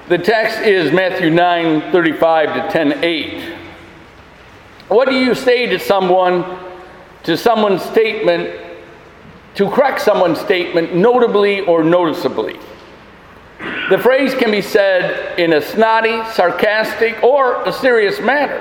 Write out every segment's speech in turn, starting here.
The text is Matthew 9:35 to 10:8. What do you say to someone's statement, to correct someone's statement notably or noticeably? The phrase can be said in a snotty, sarcastic, or a serious manner.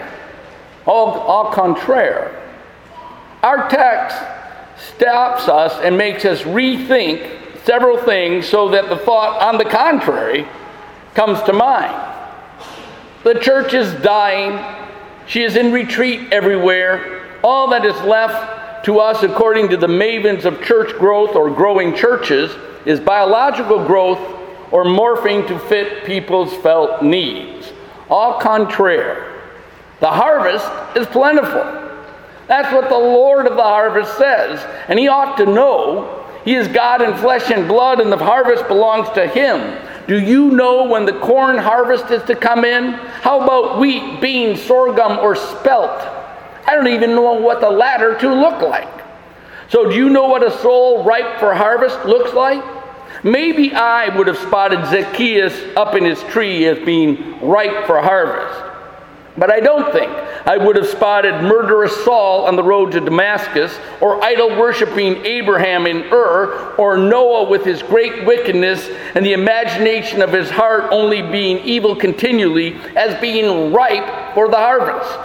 Au contraire. Our text stops us and makes us rethink several things so that the thought on the contrary comes to mind. The church is dying. She is in retreat everywhere. All that is left to us, according to the mavens of church growth or growing churches, is biological growth or morphing to fit people's felt needs. Au contraire. The harvest is plentiful. That's what the Lord of the harvest says. And he ought to know. He is God in flesh and blood, and the harvest belongs to him. Do you know when the corn harvest is to come in? How about wheat, beans, sorghum, or spelt? I don't even know what the latter two look like. So do you know what a soul ripe for harvest looks like? Maybe I would have spotted Zacchaeus up in his tree as being ripe for harvest. But I don't think I would have spotted murderous Saul on the road to Damascus, or idol-worshiping Abraham in Ur, or Noah with his great wickedness and the imagination of his heart only being evil continually, as being ripe for the harvest.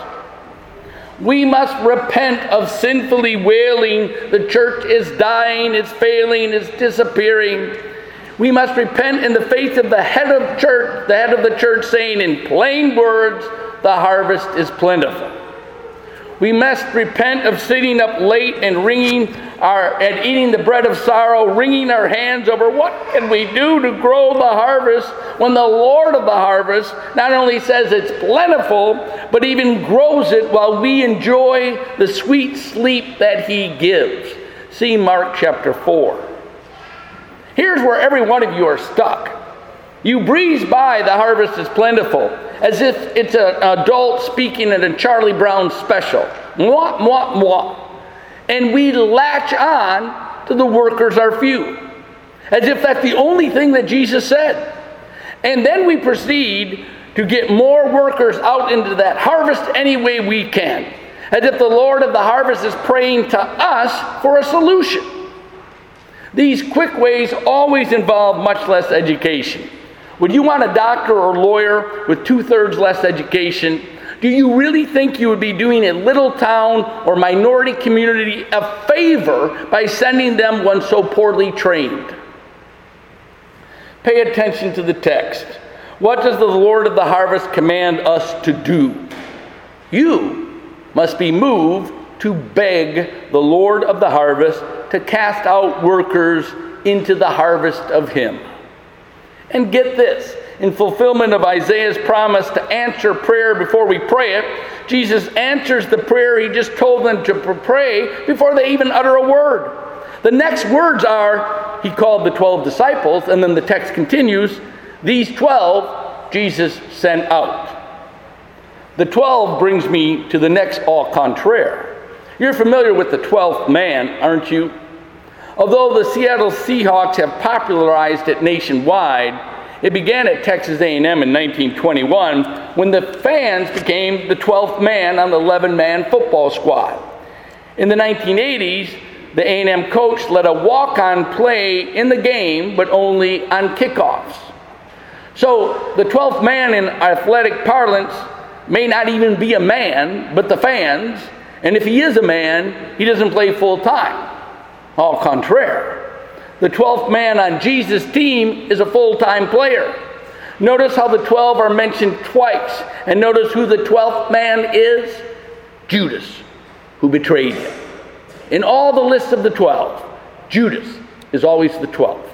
We must repent of sinfully wailing, the church is dying, it's failing, it's disappearing. We must repent in the face of the head of the church, saying in plain words, the harvest is plentiful. We must repent of sitting up late and eating the bread of sorrow, wringing our hands over what can we do to grow the harvest, when the Lord of the harvest not only says it's plentiful, but even grows it while we enjoy the sweet sleep that he gives. See Mark chapter 4. Here's where every one of you are stuck. You breeze by the harvest is plentiful, as if it's an adult speaking at a Charlie Brown special. Mwah, mwah, mwah. And we latch on to the workers are few, as if that's the only thing that Jesus said. And then we proceed to get more workers out into that harvest any way we can, as if the Lord of the harvest is praying to us for a solution. These quick ways always involve much less education. Would you want a doctor or lawyer with 2/3 less education? Do you really think you would be doing a little town or minority community a favor by sending them one so poorly trained? Pay attention to the text. What does the Lord of the harvest command us to do? You must be moved to beg the Lord of the harvest to cast out workers into the harvest of him. And get this, in fulfillment of Isaiah's promise to answer prayer before we pray it, Jesus answers the prayer he just told them to pray before they even utter a word. The next words are, he called the 12 disciples, and then the text continues, these 12 Jesus sent out. The 12 brings me to the next au contraire. You're familiar with the 12th man, aren't you? Although the Seattle Seahawks have popularized it nationwide, it began at Texas A&M in 1921 when the fans became the 12th man on the 11-man football squad. In the 1980s, the A&M coach let a walk-on play in the game, but only on kickoffs. So the 12th man in athletic parlance may not even be a man, but the fans, and if he is a man, he doesn't play full-time. Au contraire. The 12th man on Jesus' team is a full-time player. Notice how the 12 are mentioned twice. And notice who the 12th man is? Judas, who betrayed him. In all the lists of the 12, Judas is always the 12th.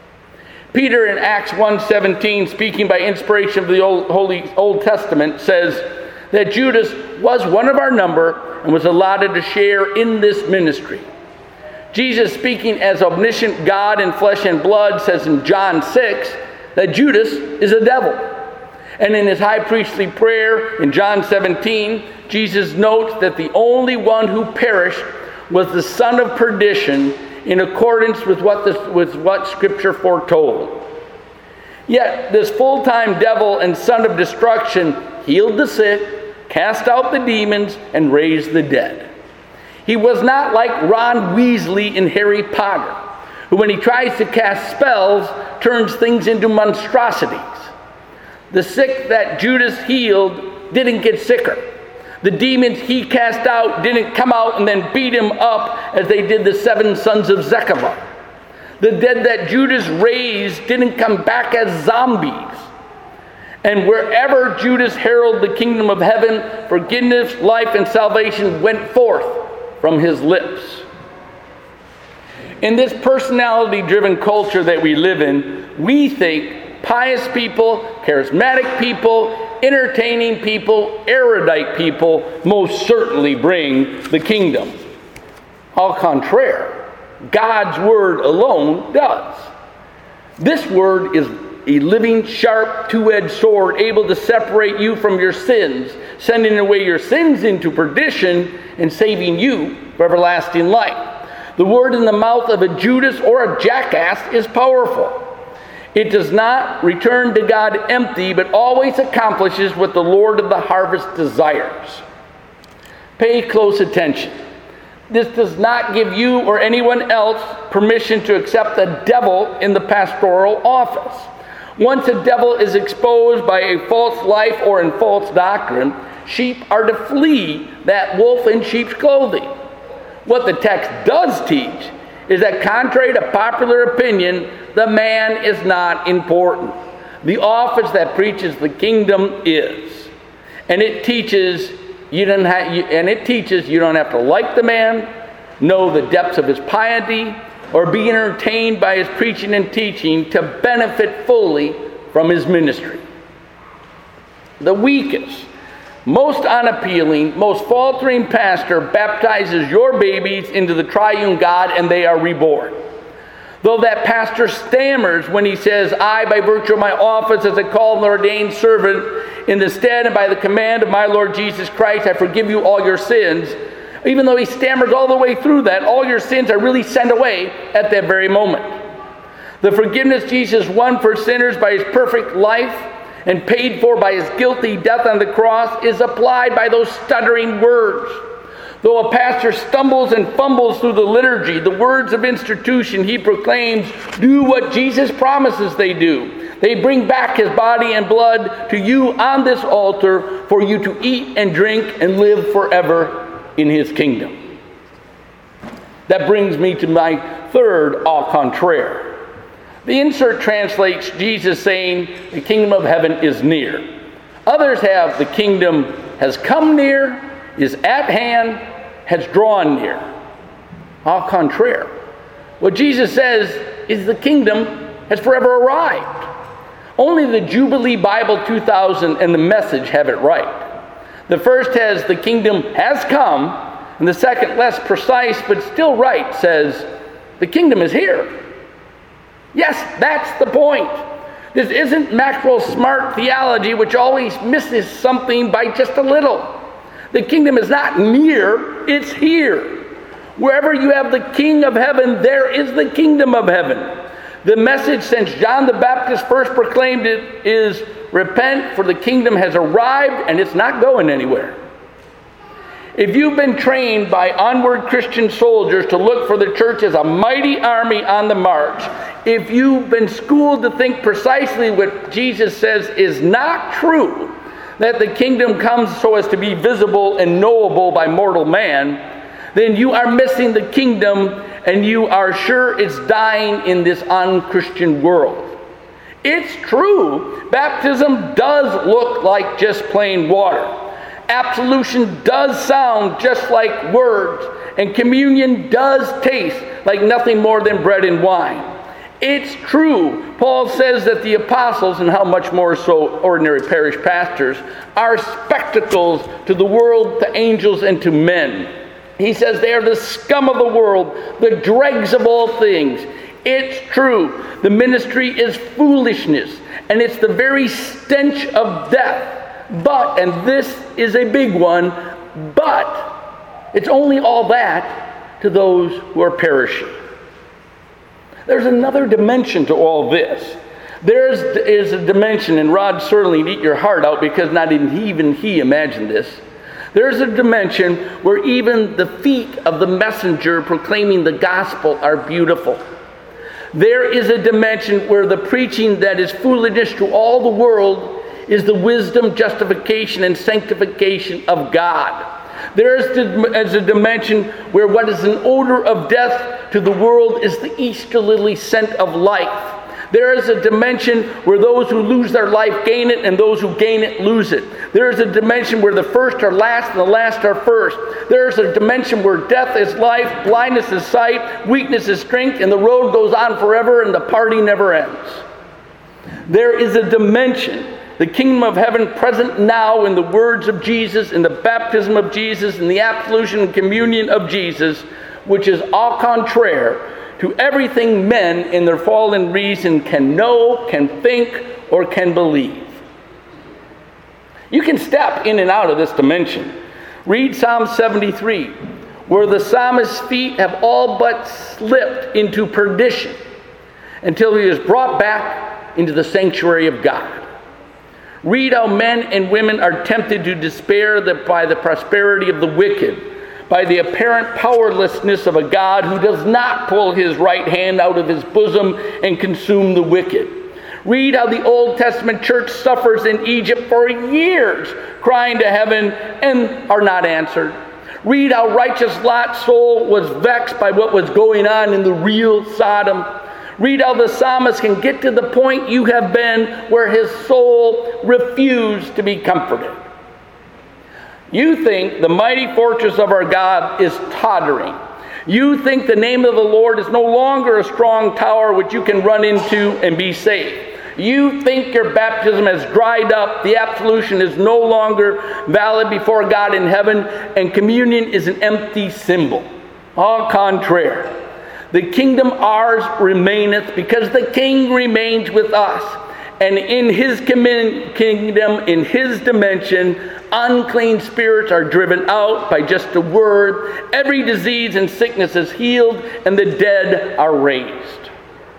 Peter in Acts 1:17, speaking by inspiration of the Old Testament, says that Judas was one of our number and was allotted to share in this ministry. Jesus, speaking as omniscient God in flesh and blood, says in John 6 that Judas is a devil. And in his high priestly prayer in John 17, Jesus notes that the only one who perished was the son of perdition in accordance with what Scripture foretold. Yet this full-time devil and son of destruction healed the sick, cast out the demons, and raised the dead. He was not like Ron Weasley in Harry Potter, who when he tries to cast spells, turns things into monstrosities. The sick that Judas healed didn't get sicker. The demons he cast out didn't come out and then beat him up as they did the 7 sons of Zechariah. The dead that Judas raised didn't come back as zombies. And wherever Judas heralded the kingdom of heaven, forgiveness, life, and salvation went forth from his lips. In this personality-driven culture that we live in, we think pious people, charismatic people, entertaining people, erudite people most certainly bring the kingdom. Au contraire, God's word alone does. This word is a living, sharp, two-edged sword able to separate you from your sins, sending away your sins into perdition and saving you for everlasting life. The word in the mouth of a Judas or a jackass is powerful. It does not return to God empty, but always accomplishes what the Lord of the harvest desires. Pay close attention. This does not give you or anyone else permission to accept the devil in the pastoral office. Once a devil is exposed by a false life or in false doctrine, sheep are to flee that wolf in sheep's clothing. What the text does teach is that contrary to popular opinion, the man is not important. The office that preaches the kingdom is. And it teaches you don't have to like the man, know the depths of his piety, or be entertained by his preaching and teaching to benefit fully from his ministry. The weakest, most unappealing, most faltering pastor baptizes your babies into the triune God and they are reborn. Though that pastor stammers when he says, I, by virtue of my office as a called and ordained servant, in the stead and by the command of my Lord Jesus Christ, I forgive you all your sins. Even though he stammers all the way through that, all your sins are really sent away at that very moment. The forgiveness Jesus won for sinners by his perfect life and paid for by his guilty death on the cross is applied by those stuttering words. Though a pastor stumbles and fumbles through the liturgy, the words of institution he proclaims do what Jesus promises they do. They bring back his body and blood to you on this altar for you to eat and drink and live forever in his kingdom. That brings me to my third au contraire. The insert translates Jesus saying the kingdom of heaven is near. Others have the kingdom has come near, is at hand, has drawn near. Au contraire. What Jesus says is the kingdom has forever arrived. Only the Jubilee Bible 2000 and the Message have it right. The first has the kingdom has come, and the second, less precise but still right, says the kingdom is here. Yes, that's the point. This isn't Maxwell Smart theology, which always misses something by just a little. The kingdom is not near, it's here. Wherever you have the King of heaven, there is the kingdom of heaven. The message since John the Baptist first proclaimed it is, repent, for the kingdom has arrived and it's not going anywhere. If you've been trained by onward Christian soldiers to look for the church as a mighty army on the march, if you've been schooled to think precisely what Jesus says is not true, that the kingdom comes so as to be visible and knowable by mortal man, then you are missing the kingdom and you are sure it's dying in this unchristian world. It's true, baptism does look like just plain water. Absolution does sound just like words, and communion does taste like nothing more than bread and wine. It's true, Paul says that the apostles, and how much more so ordinary parish pastors, are spectacles to the world, to angels, and to men. He says they are the scum of the world, the dregs of all things. It's true, the ministry is foolishness, and it's the very stench of death. But, and this is a big one, but it's only all that to those who are perishing. There's another dimension to all this. There is a dimension, and Rod Serling, eat your heart out, because not even he imagined this. There's a dimension where even the feet of the messenger proclaiming the gospel are beautiful. There is a dimension where the preaching that is foolishness to all the world is the wisdom, justification, and sanctification of God. There is a dimension where what is an odor of death to the world is the Easter lily scent of life. There is a dimension where those who lose their life gain it, and those who gain it lose it. There is a dimension where the first are last and the last are first. There is a dimension where death is life, blindness is sight, weakness is strength, and the road goes on forever and the party never ends. There is a dimension, the kingdom of heaven present now in the words of Jesus, in the baptism of Jesus, in the absolution and communion of Jesus, which is au contraire to everything men in their fallen reason can know, can think, or can believe. You can step in and out of this dimension. Read Psalm 73, where the psalmist's feet have all but slipped into perdition until he is brought back into the sanctuary of God. Read how men and women are tempted to despair by the prosperity of the wicked, by the apparent powerlessness of a God who does not pull his right hand out of his bosom and consume the wicked. Read how the Old Testament church suffers in Egypt for years, crying to heaven and are not answered. Read how righteous Lot's soul was vexed by what was going on in the real Sodom. Read how the psalmist can get to the point you have been, where his soul refused to be comforted. You think the mighty fortress of our God is tottering. You think the name of the Lord is no longer a strong tower which you can run into and be safe. You think your baptism has dried up, the absolution is no longer valid before God in heaven, and communion is an empty symbol. Au contraire, the kingdom ours remaineth, because the King remains with us. And in his kingdom, in his dimension, unclean spirits are driven out by just a word. Every disease and sickness is healed, and the dead are raised.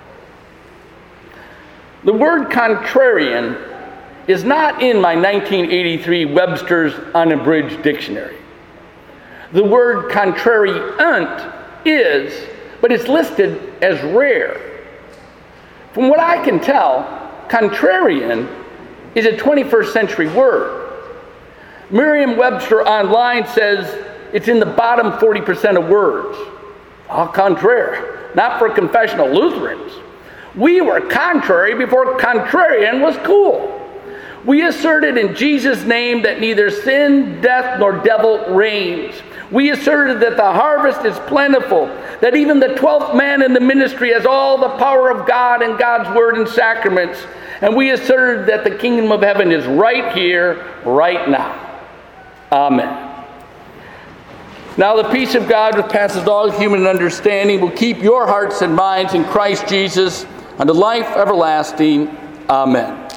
The word contrarian is not in my 1983 Webster's Unabridged Dictionary. The word contrariant is, but it's listed as rare. From what I can tell, contrarian is a 21st century word. Merriam-Webster online says it's in the bottom 40% of words. Au contraire, not for confessional Lutherans. We were contrary before contrarian was cool. We asserted in Jesus' name that neither sin, death, nor devil reigns. We asserted that the harvest is plentiful, that even the 12th man in the ministry has all the power of God and God's word and sacraments. And we asserted that the kingdom of heaven is right here, right now. Amen. Now the peace of God, which passes all human understanding, will keep your hearts and minds in Christ Jesus unto life everlasting. Amen.